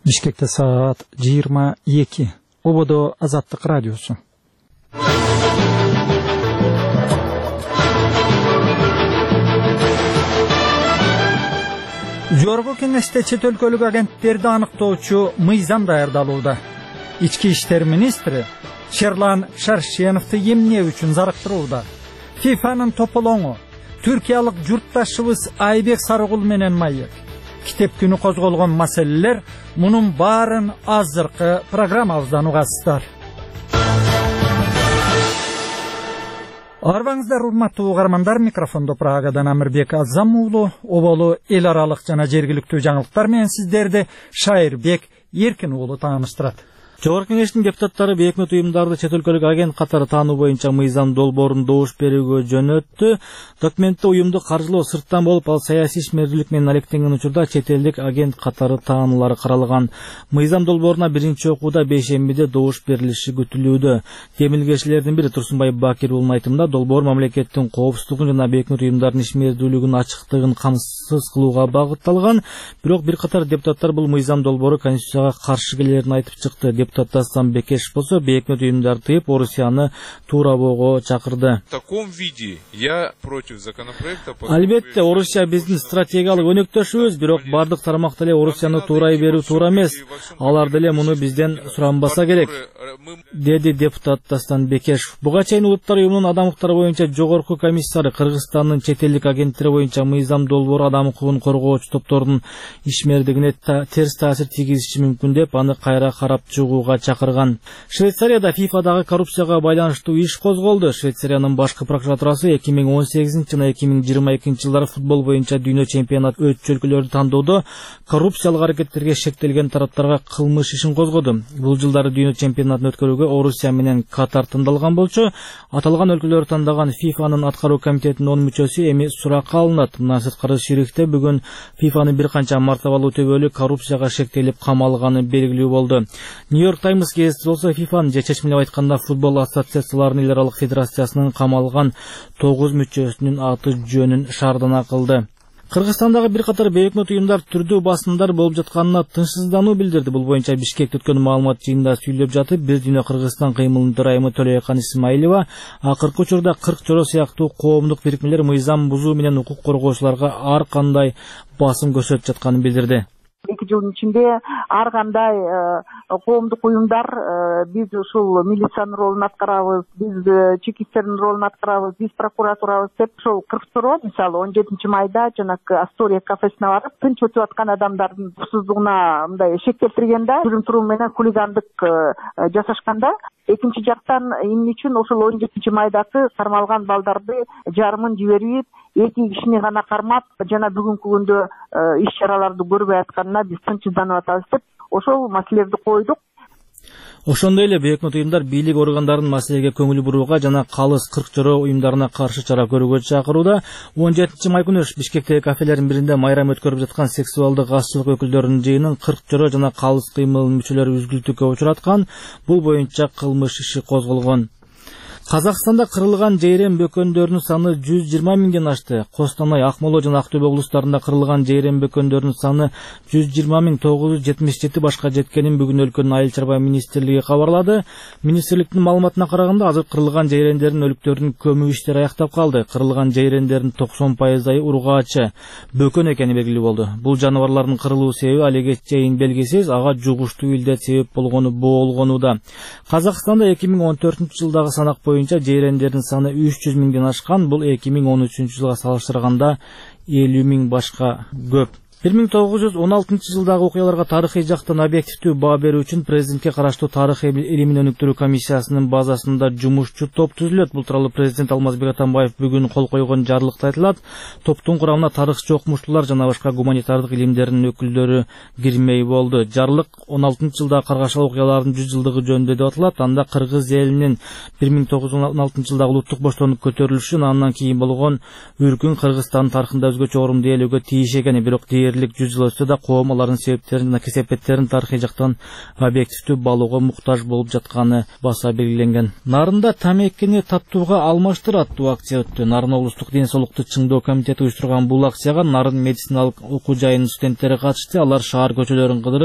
Бишкекте саат 22. Ободо Азаттык радиосу. Жогорку Кеңеште чет өлкөлүк агенттерди аныктоочу мыйзам даярдалууда. Ички иштер министри Шерлан Шаршеновду эмне үчүн зарыктырууда. ФИФАнын тополоңу түркиялык журтташыбыз Айбек Сарыгул менен маек. Китеп күнү козголгон маселелер мунун баарын азыркы программабыздан угасыздар. Арбаңыздар, урматтуу угармандар, микрофондо Прагадан Амирбек Азам уулу, оболу эл аралык жана жергиликтүү жаңылыктар менен сиздерди Шайырбек Эркин уулу тааныштырат. Жогорку Кеңештин депутаттары бейөкмөт уюмдарды чет өлкөлүк агент катары таануу боюнча мыйзам долбоорун добуш берүүгө жөнөттү. Документте уюмду каржылоо сырттан болуп, ал саясий ишмердүүлүк менен алектенген учурда чет элдик агент катары таануулары каралган. Мыйзам долбооруна биринчи окууда бейшембиде добуш берилиши күтүлүүдө. Демилгечилердин бири Турсунбай Бакир уулунун айтымында долбоор мамлекеттин коопсуздугун жана бейөкмөт уюмдардын ишмердүүлүгүнүн ачыктыгын камсыз кылууга багытталган. Бирок бир катар депутаттар бул мыйзам долбоору конституцияга каршы келерин айтып чыкты. Депутат Дастан Бекешев болсо бейөкмөт уюмдарды тыйып, Орусияны туура боого чакырды. В таком виде я против законопроекта. Албетте, Орусия биздин стратегиялык өнөктөшүбүз, бирок бардык тармак деле Орусияны туурай берүү туура эмес. Алар деле муну бизден суранбаса керек, деди депутат Дастан Бекешев. Буга чейин Улуттар уюмунун адам укуктары боюнча жогорку комиссары Кыргызстандын чет элдик агенттери боюнча мыйзам долбоору адам укугун коргоочу топтордун ишмердигине терс таасир тийгизиши мүмкүн деп, аны кайра карап чыгууга чакырган. Швейцарияда ФИФАдагы коррупцияга байланыштуу иш козголду. Швейцариянын башкы прокуратурасы 2018 жана 2022 жылдары футбол боюнча дүйнө чемпионат өтчүлкөлөрдү тандоодо коррупциялык аракеттерге шектелген тараптарга кылмыш ишин козгоду. Бул жылдары дүйнө чемпионатын өткөрүүгө Орусия менен Катар тандалган болчу. Аталган өлкөлөр тандаган ФИФАнын аткаруу комитетинин 10 мүчөсү эми суракка алынат. Мына сырткары Цюрихте бүгүн ФИФАнын бир канча мартабалуу төбөлү коррупцияга шектелип камалганы белгилүү болду. Нью-Йорк Таймс гезити болсо ФИФАнын же чечимине айтканда футбол ассоциацияларынын эл аралык федерациясынын камалган 9 мүчөсүнүн аты жөнүн шаардана кылды. Кыргызстандагы бир катар бейөкмөт уюмдар түрдүү басымдар болуп жатканына тынчсыздануу билдирди. Бул боюнча Бишкекте өткөн маалымат жыйынында сүйлөп жатып, бир дүйнө Кыргызстан кыймылынын төрайымы Төлөйкан Исмаилова акыркы учурда 40 жоро сыяктуу коомдук бирикмелер мыйзам бузуу менен укук коргоочуларга ар кандай басым көрсөтүп жатканын билдирди. 2 жылдын ичинде ар кандай коомдук уюмдар биз ушул милициянын ролун аткарабыз, биз чекисттердин ролун аткарабыз, биз прокуратурабыз деп ошол 40 жоро мисалы 17 майда жанакы Астория кафесине барып тынч өтүп аткан адамдардын уксуздугуна мындай шек келтирген да, жүрүм-турум менен хулигандык жасашканда, экинчи жактан эмне үчүн ошол 17 майдагы кармалган балдарды жарымын жиберип, 2 кишини гана кармап жана бүгүнкү күндө иш чараларды көрбөй атканына биз тынчсызданып атабыз деп ошол маселелерди койдук. Ошондой эле бейөкмөт уюмдар бийлик органдарынын маселеге көңүл бурууга жана калыс 40 жоро уюмдарына каршы чара көрүүгө чакырууда. 17 май күнү Бишкектеги кафелердин биринде майрам өткөрүп жаткан сексуалдык азчылык өкүлдөрүнүн жыйынын 40 жоро жана калыс кыймылынын мүчөлөрү үзгүлтүккө учураткан. Бул боюнча кылмыш иши козголгон. Казакстанда кырылган жейрем бөкөндөрүнүн саны 120 миңден ашты. Костанай, Акмола жана Актөбө облустарында кырылган жейрем бөкөндөрүнүн саны 120.977 башка жеткенин бүгүн өлкөнүн айыл чарба министрлиги кабарлады. Министрликтин маалыматына караганда, азыр кырылган жейрендердин өлүктөрүнүн көмүү иштери аяктап калды. Кырылган жейрендердин 90% ургаачы, бөкөн экени белгилүү болду. Бул жаныбарлардын кырылуу себеби алиге чейин белгисиз, ага жугуштуу илдет себеп болгону боолгонууда. Казакстанда 2014-жылдагы санак боюнча жейрендердин саны 300 миңден ашкан. Бул 2013-жылга салыштырганда 50 миң башка көп. 1916-жылдагы окуяларга тарыхый жактан объективдүү баа берүү үчүн президентке караштуу тарых илимин өнүктүрүү комиссиясынын базасында жумушчу топ түзүлөт. Бул тууралуу президент Алмазбек Атамбаев бүгүн кол койгон жарлыкта айтылат. Топтун курамына тарыхчы окумуштуулар жана башка гуманитардык илимдердин өкүлдөрү кирмей болду. Жарлык 16-жылдагы каргашалы окуялардын 100 жылдыгы жөнүндө деп аталат. Анда кыргыз элинин 1916-жылдагы улуттук боштондук көтөрүлүшүн, андан кийин болгон үркүн Кыргызстандын тарыхында өзгөчө орунду ээлөөгө тийиш экени, бирок 100 жыл өтсө да коом алардын себептерин жана кесепеттерин тарыхый жактан объективдүү балууга муктаж болуп жатканы баса белгиленген. Нарында тамекини таттууга алмаштыр аттуу акция өттү. Нарын облустук ден соолукту чыңдоо комитети уюштурган бул акцияга Нарын медициналык окуу жайынын студенттери катышты. Алар шаар көчөлөрүн кыдырып